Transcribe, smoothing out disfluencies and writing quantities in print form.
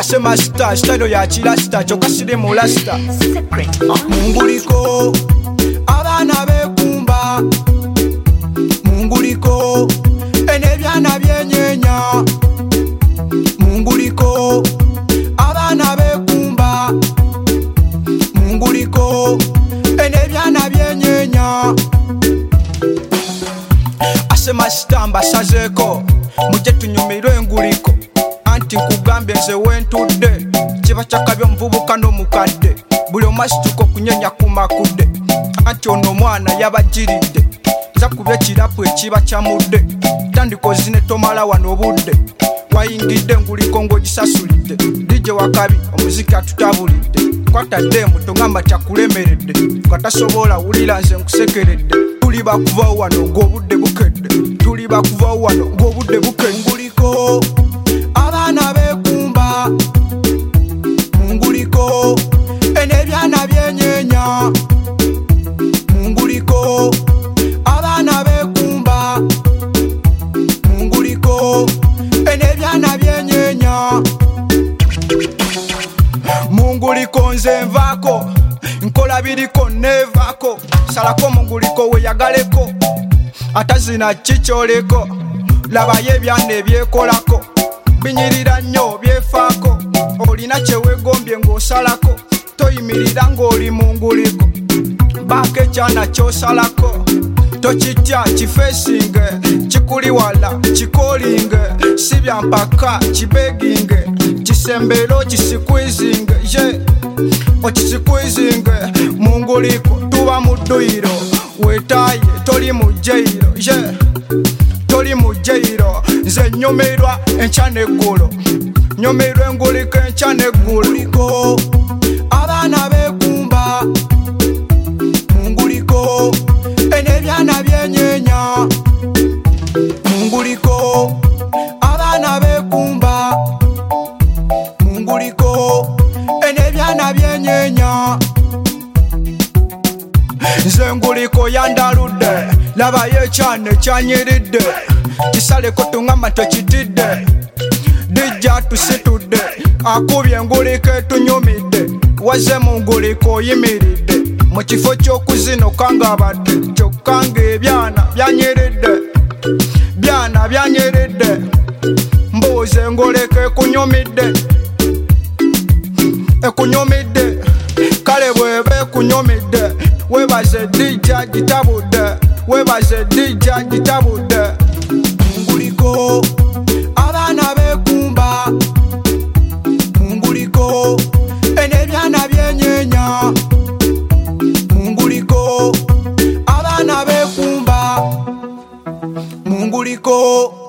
asema star style ya chilasta chokasire mulasta munguliko abana bekumba munguliko enebyana byenyenya munguliko abana bekumba munguliko enebyana byenyenya asema stamba sazeko muje tunyumirwe nguliko anti nkugambye nze wentudde kiba kyakabyo mvubuka n'omukadde buli omasituko kunyenya kumakudde anti ono omwana yabagiridde nza kubya ekirapu ekiba kyamudde tandikozi ne tomala wano obudde wayingidde nguliko ng'ogisasulidde dije wakabi omuziki atutabulidde kwatadde muto ngamba kyakulemeredde katasobola wulira nze nkusekeredde tuli bakuva wano ng'obudde bukedde tuli bakuva wano ng'obudde bukedde nguliko abana bekumba munguliko enebyana byenyenya munguliko abana bekumba munguliko enebyana byenyenya munguliko nze nvaako nkola biriko nevaako salako munguliko weyagaleko atazina kikyoleko labayo ebyana ebyekolako binyirira nnyo byefaako olina kyewegombye ng'osalako toyimirira ng'oli munguliko baako ekyana ky'osalako tokitya kifeesinge kikuli wala kikolinge sibya mpaka kibeginge kisembero kisikwizinge ye okisikwizinge munguliko tuba mu dduyiro wetaaye toli mu jeyiro ye toli mu jeyiro nze nnyumirwa enkya n'eggulo nnyumirwa enguliko enkya n'eggulo abaana bekumba munguliko enebyana byenyenya munguliko abana bekumba munguliko enebyana byenyenya nze nguliko yandaludde labayo ekyana ekyanyiridde kisaleko tuŋŋamba tokitidde dijja tusitudde akubye enguliko etunyumidde waze mu nguliko oyimiridde mu kifo ky'okuzinoka ng'abadde kyokka ng'ebyana byanyiridde byana byanyiridde mbuuze engoleko ekunyumidde kale bweba ekunyumidde webaze dijja gitabudde webaze dijja gitabudde munguliko abana bekumba munguliko enebyana byenyenya munguliko abana bekumba munguliko